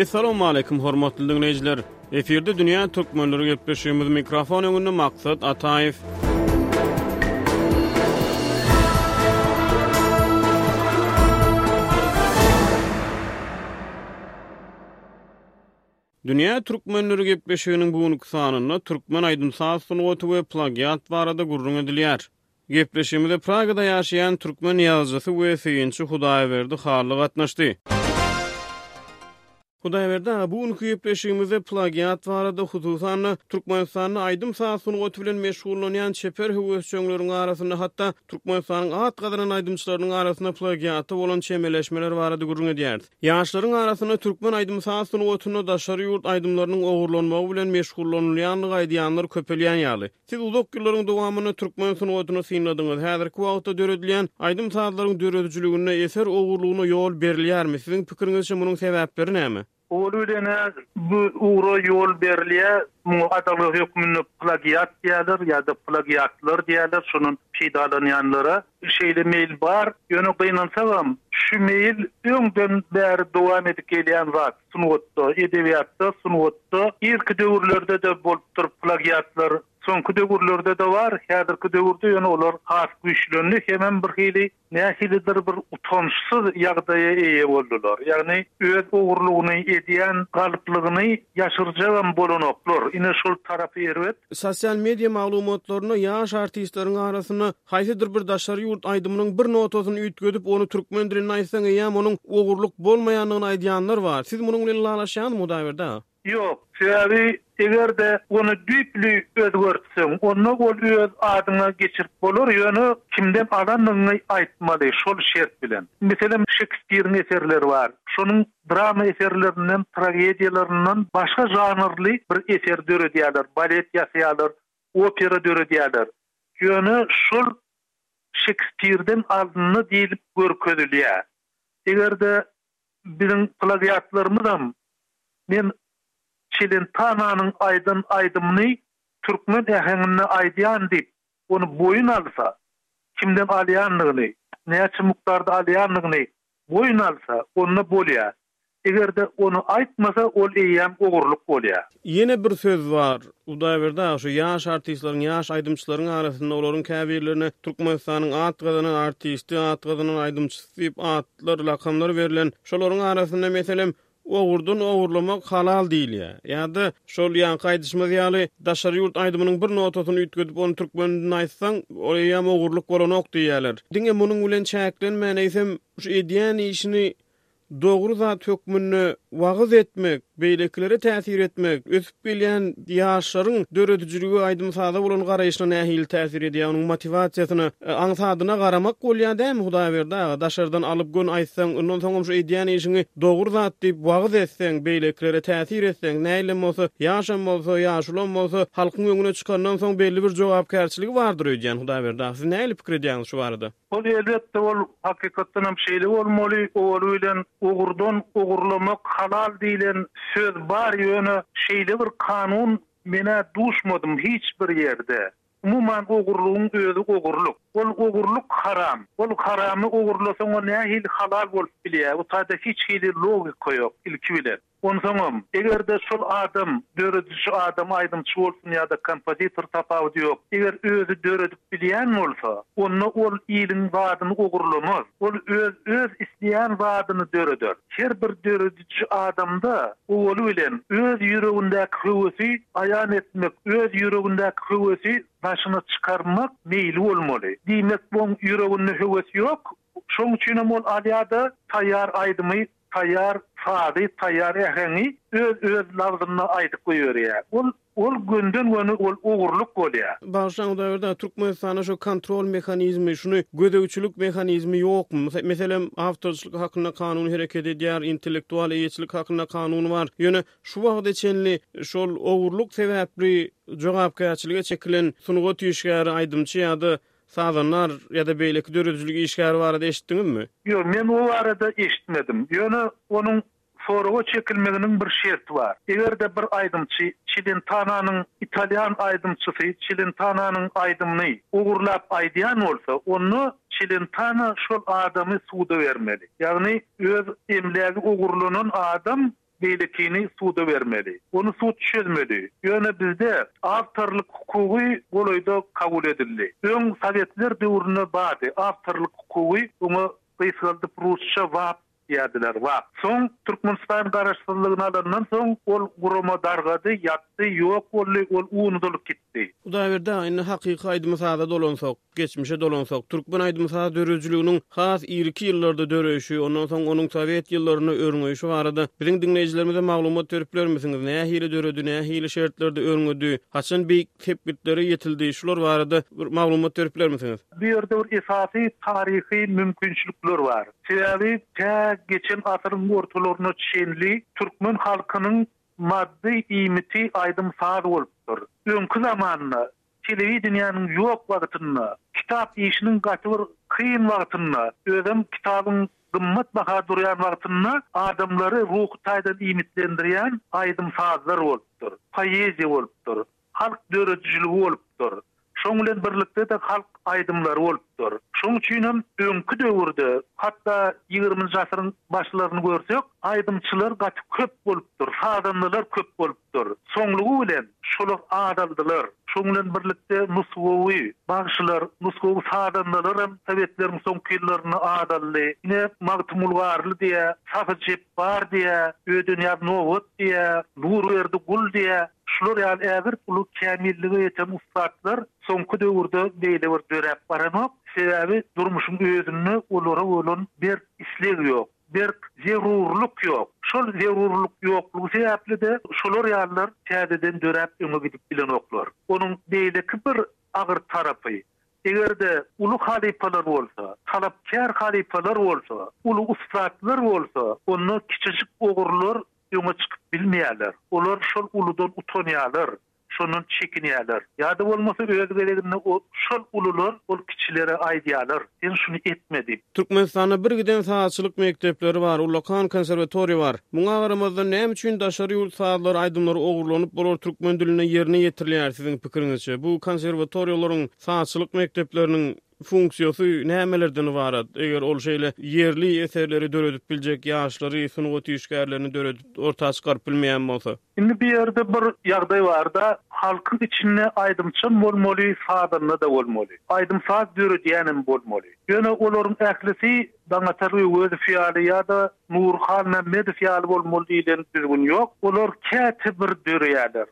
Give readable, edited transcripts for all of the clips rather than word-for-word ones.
Assalamu alaykum hormatly dinleyijiler. Eferde dünýä türkmenleri gepleşýümiz mikrofon öňünde Maksat Ataýew. Dünýä türkmenleri gepleşýüniň bugünkü sanyna türkmen aýdymsaz sunugaty we plagiat barada gurrun edilýär. Gepleşýümizde Pragada ýaşaýan türkmen ýazgysy we feýinçi Hudaýberdi Harly gatnaşdy. Hudaýberdi bugünkü gepleşýümizde plagiat barada hususan Türkmenistanyň aýdymsaz sunugaty bilen meşgullanýan çeper höwesçileriniň arasynda hatda Türkmenistanyň at gadyran aýdymçylarynyň arasynda plagiaty bolan çemeleşmeler barada gurrun edýär. Ýaşlaryň arasynda türkmen aýdymsaz sunugatyny daşary ýurt aýdymlarynyň ogurlanmagy bilen meşgullanýanlygy aýdýanlar köpelýän ýaly. Siz uzak ýyllaryň dowamyny türkmen sunugatyny synladyňyz. Häzirki wagtda döredilýän aýdymsazlaryň döredijligine eser ogurlugyna ýol berilýärmi? Siziň pikiriňizçe munyň sebäpleri näme? Oluyla bu uğra yol berliye adalyk hükmünü plagiat diýerler ýa-da plagiatlar diýerler. Şunun peýdalanýanlara şeýle mail bar. Ýöne gynansaňam şu mail öňden bäri dowam edip gelýän zat. Sunugatda, edebiýatda, sunugatda ilki döwürlerde de bolup durup plagiatlar soňky döwürlerde de bar. Häzirki döwürde ýöne olar has güýçlenli hemen bir hili nähilidir bir utançsyz ýagdaýa eýe boldular. Ýagny öz ogurlugyny edýän galyplygyny ýaşyrjagam bolanoklar. Ine şol tarapy erbet. Sosial media maglumatlaryny ýaş artistleriň arasyna haýsydyr bir daşary ýurt aýdymynyň bir notasyny üýtgedip onu türkmen diline aýtsaň ýa-da onuň ogurluk bolmaýanlygyny aýdýanlar bar. Siz munyň bilen laşýanmy Hudaýberdi? Yok, sebebi egerde onu düýpli özgörtseň, onu ol öz adyna geçirip bolar, ýöne kimden adamlygyny aýtmady, şol şert bilen. Meselem Shakespeare'nin eserleri var. Şonun drama eserlerinden, tragediýalaryndan başga janrly bir eser döredýärler, balet ýasýarlar, opera döredýärler. Ýöne şol Shakespeare'den adyny diýilip görkezilýär. Egerde bizim plagiatlarymyzam men Çilentanyň aýdymyny türkmen ähengine aýdýan diýip onu boyun alsa, kimden alýanlygyny, näçe mukdarda alýanlygyny boyun alsa, onu bolýar. Egerde onu aýtmasa, ol eýem ogurluk bolýar. Yine bir söz var. Hudaýberdi şu ýaş artistleriň, ýaş aýdymçylaryň arasynda olaryň käbirlerini Türkmenistanyň at gadyran artisti, at gadyran aýdymçysy diýip atlar, lakamlar berilen şolaryň arasynda meselem ogurdan ogurlamak halal diýilýär. Ýa-da şol ýanky aýdyşmaz ýaly daşary ýurt aýdymynyň bir notasyny üýtgedip onu türkmenine aýtsaň, o ýa ogurluk bolanok diýýärler. Diňe munyň bilen çäklenmän eýsem şu edýän işini dogry zat hökmünde wagyz etmek, beýleklere täsir etmek, ösüp gelýän ýaşlaryň döredijiligi aýdymsaza bolan garaýyşyna nähili täsir edýär, onuň motivasiýasyna, aňsadyna garamak bolýar dämi Hudaýberdi? Daşardan alyp gön aýtsaň, ondan soň şu edýän işini dogry zat diýip wagyz etseň, beýleklere täsir etseň, näile bolsa, ýaşam bolsa, ýaşulan bolsa, halkyň öňüne çykandan soň belli bir jogapkärçiligi bardyr öýdýän Hudaýberdi. Siz näile pikir edýäňiz şu barada? Ol elbetde ol hakykatdan hem şeýle bolmaly, ol bilen ogurdan ogurlamak halal diýilen söz bar ýöne şeýle bir kanun mene duşmadym hiç bir ýerde. Umuman ogurlugyň özü ogurluk. Ol ogurluk haram. Ol haramy ogurlasaň o nähili halal bolup bilýär. O taýda hiç hili logika ýok ilki bilen. Onsoňam egerde şol adam döredişi adam aýdymçy bolsun ýa-da kompozitor tapawy ýok. Eger özü döredip bilýän bolsa, onu ol ýylyň wadyny ogurlamaz. Ol öz isleýän wadyny döreder. Her bir döredişi adamda ol bilen öz ýüregindäki höwesi aýan etmek, öz ýüregindäki höwesi başyna çykarmak meýli bolmaly. Diýmek bu ýüreginde höwesi ýok. Şoň üçin ol alýada taýýar aýdymy taýýar sady, taýýar äheni öz lafzyny aýdyp goýýar. Ol günden göni ol ogurluk bolýar. Başlaň döwürde Türkmenistanyň şu kontrol mehanizmi, şunu gödäwçilik mehanizmi ýokmy? Meselem awtorçylyk hakyna kanun hereket edýär, intellektual eýetçilik hakyna kanun bar. Ýöne şu wagtda çenli şol ogurluk sebäpli jogapkärçilige çekilen sunugat ýeşgäri aýdymçy ýa-da sazanlar ýa-da beýleki döredijiligi işgäri barada eşitdiňizmi? Ýok, men o barada eşitmedim. Ýöne onuň soraga çekilmeginiň bir şerti bar. Egerde bir aýdymçy Çilentanyň italyan aýdymçysy Çilentanyň aýdymyny ogurlap aýdýan bolsa, onu Çilentana şol adamy suda bermeli. Ýagny öz emlägi ogurlanan adam beýlekini suda bermeli. Onu sud çözmeli. Ýöne bizde awtorlyk hukugy golaýda kabul edildi. Öň Sowetler döwrüne bady awtorlyk hukugy onu gysgaldy Rusça wap ýadylar wap. Soň Türkmenistan garaşdyrlygyna alandan soň ol gurama dargady, ýatdy, ýok boldy, ol unudylyp gitdi. Bu da berde aýny hakyky aýdymsada dolansak, geçmişe dolansak, Türkmen aýdymsada dörejçiliginiň has ilki ýyllarda döreşi, ondan soň onuň Sowet ýyllaryny örňeşi barada biziň dinleýijilerimize maglumat berip bermesiňiz. Näme hili döredi, näme hili şertlerde örňedi, haçan beýik tepkitleri ýetildi, şular barada bir maglumat berip bermesiňiz. Bu ýerde bir esasy taryhy mümkinçilikler bar. Sebäbi geçen asyryň ortalaryna çenli Türkmen halkynyň maddi iýmiti aýdymsada bolupdyr. Öňkü zamanda telewizionyanyň ýok wagtyna, kitap işiniň gaty bir kyn wagtyna, özüm kitabyň gymmat baha durýan wagtyna adamlary ruh taýdan iýmitlendirýän aýdymsazlar bolupdyr. Poeziýa bolupdyr. Halk döredijiligi bolupdyr. Şoň bilen birlikde de halk aýdymlary bolupdyr. Şoň üçin öňkü döwürde, hatda 20-nji asyryň başlaryny görsek, aýdymçylar gaty köp bolupdyr, sadanlylar köp bolupdyr. Soňlugy bilen şolar adaldylar. Şoň bilen birlikde nusgowy, bagşylar, nusgowy sadanlylar hem Sowetlerimiň soňky ýyllaryny adally, ine magtymulgarly diýe, safajyp bar diýe, ödünýär nowat diýe, nur berdi gul diýe, şular ýaly ägir ulu kämillige ýeten ustatlar soňky döwürde beýle bir dörep baranok, sebäbi durmuşyň özüni olara bolan bir isleg ýok, bir zerurluk ýok. Şol zerurluk ýoklugy sebäpli de şolar ýalylar täzeden dörep öňe gidip bilen oklar. Onuň beýleki bir agyr tarapy. Egerde ulu halifalar bolsa, talapkar halifalar bolsa, ulu ustatlar bolsa, onu kiçijik ogurlar öňe çykyp bilmeýärler. Olar şol uludan utanýarlar. Şonun çekinýärler. Ýa-da bolmasa öz geleginde o şol ulular ol kiçilere aýdýarlar. Sen şunu etmedin. Türkmenistanda bir giden saatçylyk mektepleri bar, Ulakan konservatoriýa bar. Muňa garamazda näme üçin daşary ýurt saatlar aýdymlary ogurlanyp bolar türkmen diline ýerine ýetirilýär siziň pikiриňizçe? Bu konservatoriýalaryň saatçylyk mektepleriniň funksiyasy nämelerden ibaret? Eger ol şeýle yerli eserleri döredip biljek ýaşlary, sunugat işgärlerini döredip ortaga çykaryp bilmeýän bolsa. Indi bir ýerde bir ýagdaý bar da halkyň içinde aýdymçy bolmaly, sadanly da bolmaly. Aýdymsaz döredýänem bolmaly. Ýöne olaryň ählisi daňatary öz fiýaly ýa-da Nurhan Mehmedov fiýaly bolmaly diýen düzgün ýok. Olar käte bir döreýärler.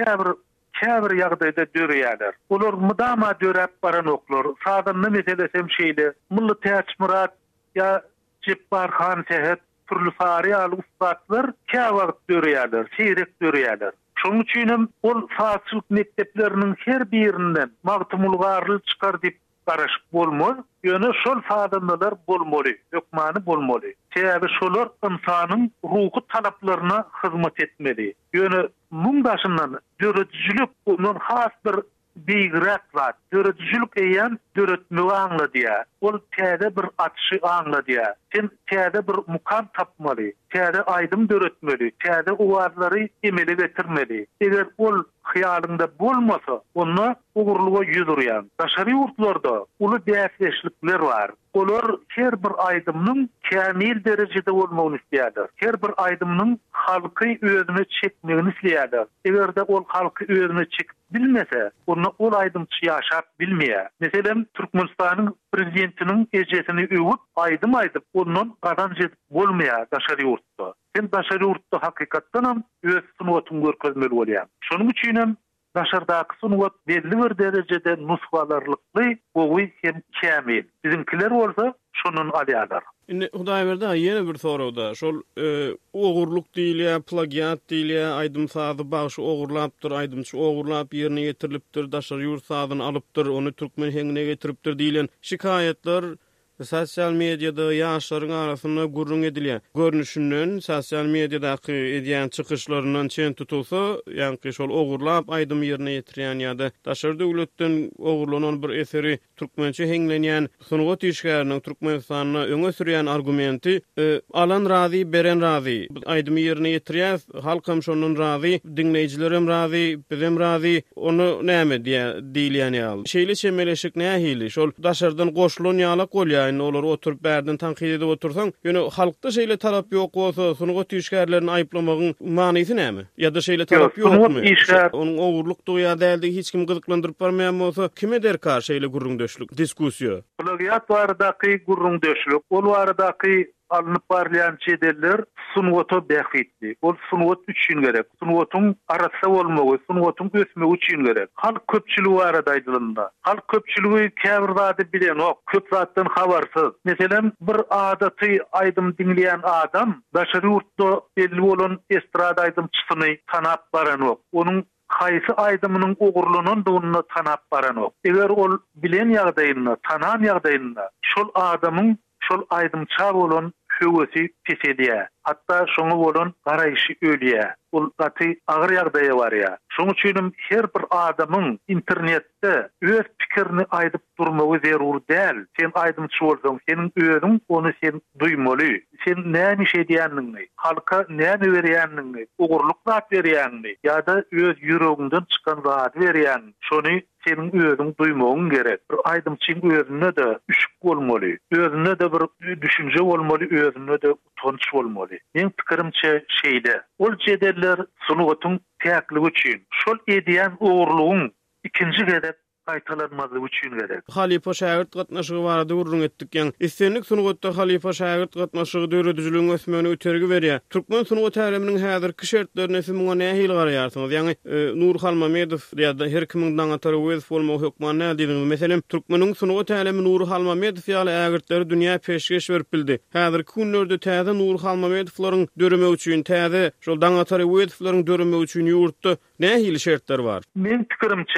Käbir ýagdaýda döreýärler. Olar mudama dörep baranoklar. Sadanly meselesem şeýle, Mully Täçmurat ýa Jibbar Han Sehet türlü fariýaly ustatlar käwagt döreýärler, seýrek döreýärler. Şoň üçin ol saatçylyk mektepleriniň her birinden magtymulgarly çykar diýip garaşyp bolmaz. Ýöne şol sadanlylar bolmaly, ökmany bolmaly. Sebäbi şolar insanyň ruhy talaplaryna hyzmat etmeli. Ýöne muňdaşyndan döredijlik onun has bir beýgrak zat. Döredijlik eýen döretmegi aňladýar. Ol täze bir atşy aňladýar. Sen täze bir mukam tapmaly, täze aýdym döretmeli, täze owazlary emele getirmeli. Eger ol hyýalynda bolmasa, onu ogurluga ýüzürýän. Daşary ýurtlarda uly däsleşlikler bar. Olar her bir aýdymnyň kämil derejede bolmagyny isleýärler. Her bir aýdymnyň halky özüne çekmegini isleýärler. Egerde ol halky özüne çekip bilmese, onu ol aýdymçy ýaşap bilmeýär. Meselem Türkmenistanyň prezidentiniň ejesini öwüp aýdym ondan gazanç edip bolmaýar daşary ýurtda. Sen daşary ýurtda hakykatdan hem öz sunuwatyny görkezmeli bolýar. Şonuň üçin hem daşardaky sunuwat belli bir derejede nusgalarlykly, gowy hem kämil. Bizimkiler bolsa şonun alýarlar. Indi Hudaý berde ýene bir soragda, şol ogurluk diýilýär, plagiat diýilýär, aýdymsazy bagşy ogurlapdyr, aýdymçy ogurlap ýerine ýetirilipdir, daşary ýurt sadyny alypdyr, onu türkmen hengine getiripdir diýilen şikaýetler sosial mediada ýaşlaryň arasynda gurrun edilýär. Görnüşinden sosial mediadaky edýän çykyşlaryndan çen tutulsa, ýani şol ogurlap aýdym ýerine ýetirýän ýa-da daşary döwletden ogurlanan bir eseri türkmençe henglenýän sunugat işgäriniň Türkmenistanyna öňe sürýän argumenti alan razy, beren razy. Aýdym ýerine ýetirýär, halkam şonun razy, dinleýijilerim razy, bizim razy. Onu näme diýilýän ýaly. Şeýle çemeleşik nähili? Şol daşardan goşulan ýalak bolýar. ýaýyny olary oturup bärden tanqid edip otursaň, ýöne halkda şeýle talap ýok bolsa, sunugat işgärlerini aýplamagyň manysy näme? Ýa-da şeýle talap ýokmy? Onuň ogurlukdygy ýa däldi hiç kim gyzyklandyryp barmaýan bolsa, kime derkar şeýle gurrundeşlik, diskussiýa? Plagiat baradaky gurrundeşlik, ol baradaky alınıp barlayan çedeller sunwata bähitli. Ol sunwat üçin gerek. Sunwatun arasa bolmagy, sunwatun ösmegi üçin gerek. Halk köpçüligi barada aýdylanda. Halk köpçüligi käbir zady bilen ok, köp zatdan habarsyz. Meselem bir adaty aýdym dinleýän adam, daşary ýurtda belli bolan estrada aýdymçysyny tanap baran ok. Onuň haýsy aýdymynyň ogurlanandygyny tanap baran ok. Eger ol bilen ýagdaýynda, tanan ýagdaýynda şol adamyň şol aýdymça bolan hüwesi pesedýär. Hatta şoňa bolan garaýşy ölýär. Ol gaty agyr ýagdaýy bar ýa. Şoň üçin her bir adamyň internetde öz pikirini aýdyp durmagy zerur däl. Sen aýdymçy bolsaň, seniň özüň onu sen duýmaly. Sen näme şey diýändiňi, halka näme berýändiňi, ogurluk zat berýändiňi ýa-da öz ýüregiňden çykan zat berýän. Şonu senin özüň duýmagyň gerek. Bir aýdymçyň özüne de üşük bolmaly. Özüne de bir düşünje bolmaly, özüne de utanç bolmaly. Men pikirimçe şeýle. Ol jedeller sunugatyň täkligi üçin, şol edýän ogurlugyň ikinji gerek aýtalanmazy üçin gerek. Halipa şägirt gatnaşygy barada gurrun etdik ýa-ni. Islenlik sunugatda halipa şägirt gatnaşygy döredijiligiň ösmegine ötergi berýär. Türkmen sunugat täliminiň häzirki şertlerini siz muňa nähili garaýarsyňyz? Ýani Nur Halmamedow ýa-da her kimiň daňatary wez bolmagy hukman näme diýdiňiz? Meselem türkmeniň sunugat tälimi Nur Halmamedow ýaly ägirtleri dünýä peşgeş berip bildi. Häzirki günlerde täze Nur Halmamedowlaryň dörüme üçin täze şol daňatary wezlaryň dörüme üçin ýurtda nähili şertler bar? Men pikirimçe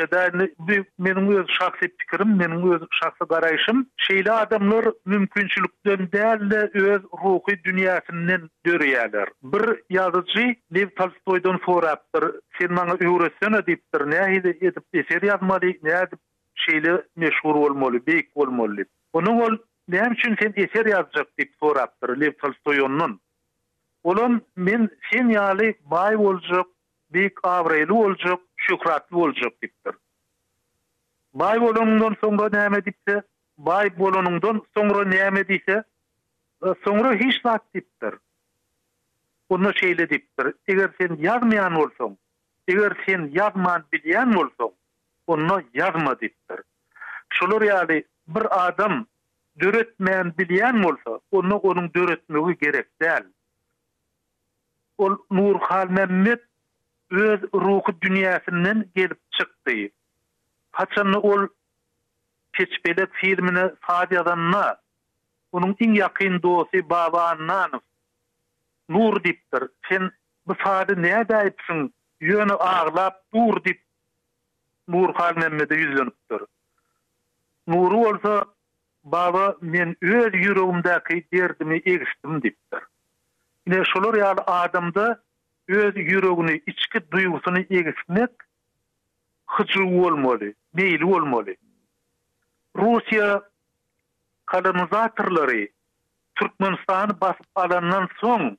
meniň öz şahsy pikirim, meniň öz şahsy garaýşym, şeýle adamlar mümkinçilikden däl öz ruhy dünýäsinden dörýärler. Bir ýazyjy Lev Tolstoydan sorapdyr, sen maňa öwretsen diýipdir, nähili edip eser ýazmaly, näde şeýle meşhur bolmaly, beýik bolmaly. Onuň ol näme üçin sen eser ýazjak diýip sorapdyr Lev Tolstoydan. Olam men sen ýaly baý boljak, beýik awraýly boljak, şöhratly boljak diýipdir. Baý bolanyndan soňra näme diýse, baý bolanyndan soňra näme diýse, soňra hiç zat diýipdir. Onu şeýle diýipdir. Eger sen ýazmaýan bolsaň, eger sen ýazman bilýän bolsaň, onu ýazma diýipdir. Şolar ýaly bir adam döretmän bilýän bolsa, onu onuň döretmegi gerek däl. Ol Nur Halmamet öz ruhy dünýäsinden gelip çykdy. Haçan ol keçbelek filmine Sadiyadanna, onun iň ýakyn dosty Babanyň Nur diýipdir. Sen bu sady näme diýipsiň? Ýöne ağlap dur diýip Nur Halmamet'e ýüzlenipdir. Nur bolsa, baba men öz ýüregimdäki derdimi egisdim diýipdir. Ine şolar ýaly adamda öz ýüregini, içki duýgusyny egismek hyjy bolmaly, meýli bolmaly. Russiýa kolonizatorlary Türkmenistany basyp alandan soň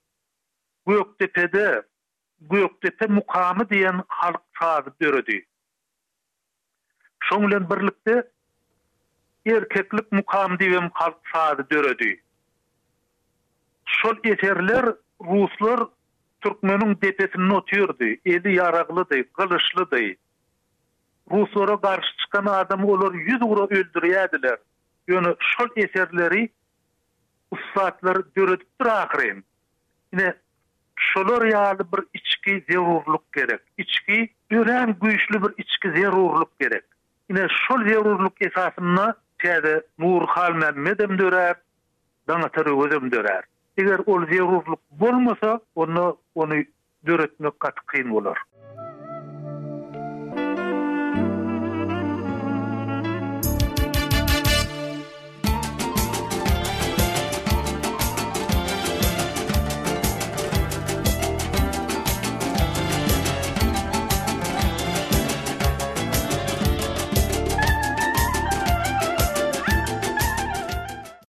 Göktepe mukamy diýen halk sazy döredi. Şoň bilen birlikde erkeklik mukamy diýen halk sazy döredi. Şol eserler Ruslar Türkmeniň depesini oturdy, eli yaraglydy, gylyçlydy. Ruslara karşı çıkan adam olar 100 ura öldürýärdiler. Ýöne şol eserleri ustatlar döredipdir ahyryn. Ine şolar ýaly bir içki zerurluk gerek. İçki ören güýçli bir içki zerurluk gerek. Ine şol zerurluk esasyna täze Nur Halmamet'em dörer, daňatary özüm dörer. Eger ol zerurluk bolmasa, onu döretmek gaty kyn bolar.